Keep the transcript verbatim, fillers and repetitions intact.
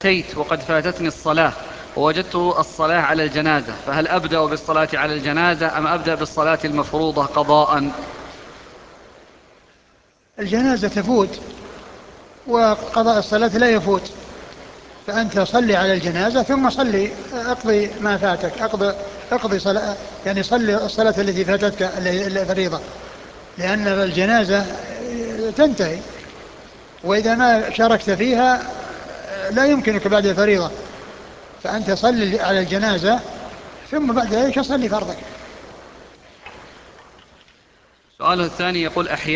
أتيت وقد فاتتني الصلاة ووجدت الصلاة على الجنازة، فهل أبدأ بالصلاة على الجنازة أم أبدأ بالصلاة المفروضة قضاء؟ الجنازة تفوت وقضاء الصلاة لا يفوت، فأنت صلي على الجنازة ثم صلي اقضي ما فاتك، اقضي, اقضي صلاة، يعني صلي الصلاة التي فاتتك الفريضة، لأن الجنازة تنتهي، وإذا ما شاركت فيها لا يمكنك بعد الفريضة، فأنت صلي على الجنازة ثم بعد ذلك صلي فرضك. سؤاله الثاني يقول: أحيانا